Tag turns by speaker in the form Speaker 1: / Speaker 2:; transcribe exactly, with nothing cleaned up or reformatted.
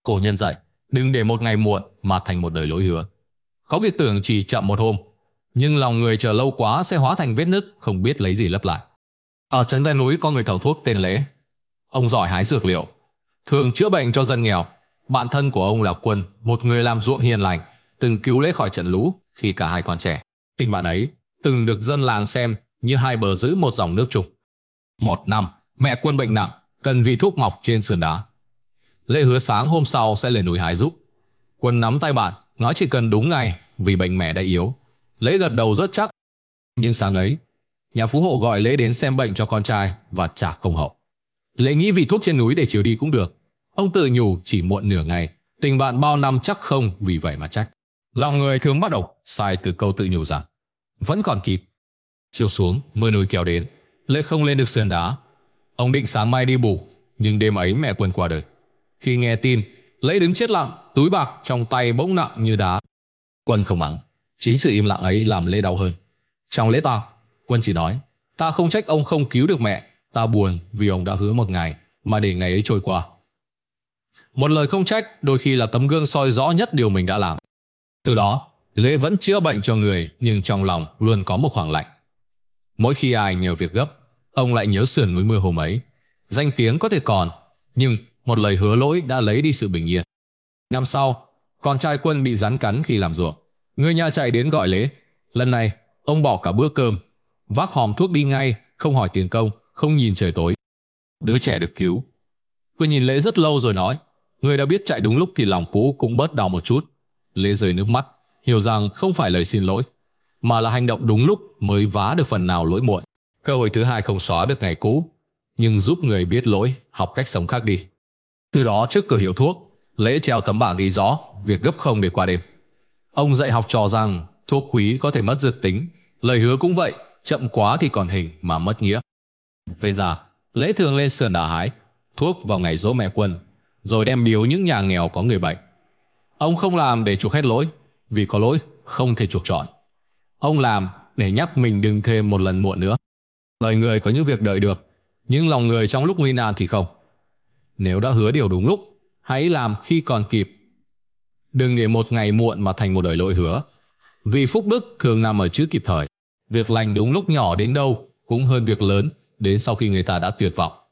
Speaker 1: Cổ nhân dạy, đừng để một ngày muộn mà thành một đời lỗi hứa. Có việc tưởng chỉ chậm một hôm, nhưng lòng người chờ lâu quá sẽ hóa thành vết nứt không biết lấy gì lấp lại. Ở trấn ven núi có người thầu thuốc tên Lễ. Ông giỏi hái dược liệu, thường chữa bệnh cho dân nghèo. Bạn thân của ông là Quân, một người làm ruộng hiền lành, từng cứu Lễ khỏi trận lũ khi cả hai còn trẻ. Tình bạn ấy từng được dân làng xem như hai bờ giữ một dòng nước chung. Một năm, mẹ Quân bệnh nặng, cần vị thuốc mọc trên sườn đá. Lễ hứa sáng hôm sau sẽ lên núi hái giúp. Quân nắm tay bạn, nói chỉ cần đúng ngày vì bệnh mẹ đã yếu. Lễ gật đầu rất chắc. Nhưng sáng ấy, nhà phú hộ gọi Lễ đến xem bệnh cho con trai và trả công hậu. Lễ nghĩ vị thuốc trên núi để chiều đi cũng được. Ông tự nhủ chỉ muộn nửa ngày, tình bạn bao năm chắc không vì vậy mà trách. Lòng người thường bắt đầu sai từ câu tự nhủ rằng vẫn còn kịp. Chiều xuống, mưa núi kéo đến. Lễ không lên được sườn đá. Ông định sáng mai đi bù, nhưng đêm ấy mẹ Quân qua đời. Khi nghe tin, Lễ đứng chết lặng, túi bạc trong tay bỗng nặng như đá. Quân không mắng, chính sự im lặng ấy làm Lễ đau hơn. Trong lễ tang, Quân chỉ nói, ta không trách ông không cứu được mẹ, ta buồn vì ông đã hứa một ngày mà để ngày ấy trôi qua. Một lời không trách đôi khi là tấm gương soi rõ nhất điều mình đã làm. Từ đó, Lễ vẫn chữa bệnh cho người nhưng trong lòng luôn có một khoảng lạnh. Mỗi khi ai nhờ việc gấp, ông lại nhớ sườn núi mưa hôm ấy. Danh tiếng có thể còn, nhưng một lời hứa lỗi đã lấy đi sự bình yên. Năm sau, con trai Quân bị rắn cắn khi làm ruộng. Người nhà chạy đến gọi Lễ. Lần này, ông bỏ cả bữa cơm, vác hòm thuốc đi ngay, không hỏi tiền công, không nhìn trời tối. Đứa trẻ được cứu. Quân nhìn Lễ rất lâu rồi nói, người đã biết chạy đúng lúc thì lòng cũ cũng bớt đau một chút. Lễ rơi nước mắt, hiểu rằng không phải lời xin lỗi, mà là hành động đúng lúc mới vá được phần nào lỗi muộn. Cơ hội thứ hai không xóa được ngày cũ, nhưng giúp người biết lỗi học cách sống khác đi. Từ đó trước cửa hiệu thuốc, Lễ treo tấm bảng ghi rõ việc gấp không để qua đêm. Ông dạy học trò rằng thuốc quý có thể mất dược tính, lời hứa cũng vậy, chậm quá thì còn hình mà mất nghĩa. Về già, Lễ thường lên sườn đá hái thuốc vào ngày giỗ mẹ Quân, rồi đem biếu những nhà nghèo có người bệnh. Ông không làm để chuộc hết lỗi, vì có lỗi không thể chuộc trọn. Ông làm để nhắc mình đừng thêm một lần muộn nữa. Lời người có những việc đợi được, nhưng lòng người trong lúc nguy nan thì không. Nếu đã hứa điều đúng lúc, hãy làm khi còn kịp. Đừng để một ngày muộn mà thành một đời lỗi hứa. Vì phúc đức thường nằm ở chữ kịp thời. Việc lành đúng lúc nhỏ đến đâu cũng hơn việc lớn đến sau khi người ta đã tuyệt vọng.